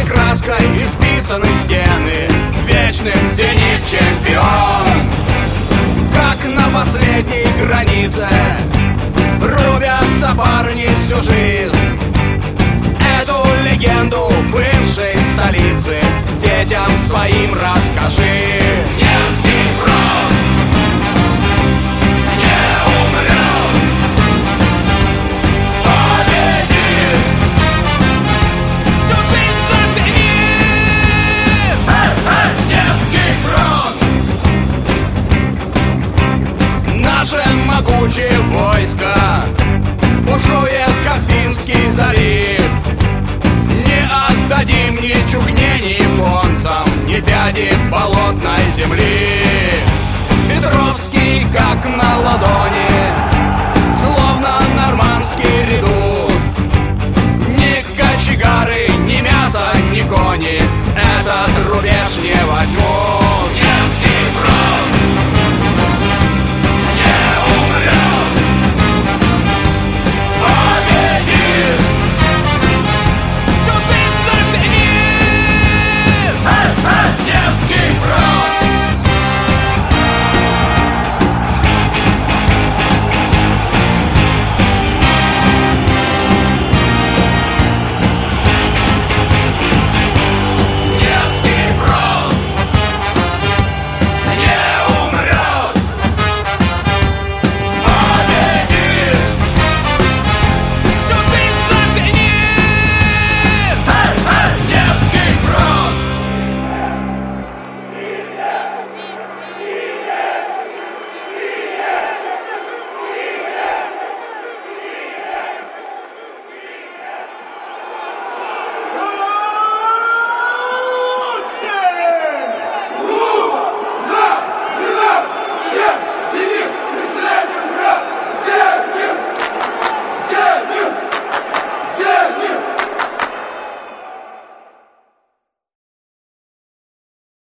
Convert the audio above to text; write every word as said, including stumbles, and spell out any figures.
краской исписаны стены, вечный зенит чемпион. Как на последней границе рубятся парни всю жизнь. Эту легенду бывшей столицы детям своим расскажи. Невский фронт не умрет, победит, всю жизнь заценит. Невский фронт, наше могучее войско бушует, как Финский залив. Не отдадим ни чухне, ни японцам, ни пяди болотной земли. Петровский, как на ладони,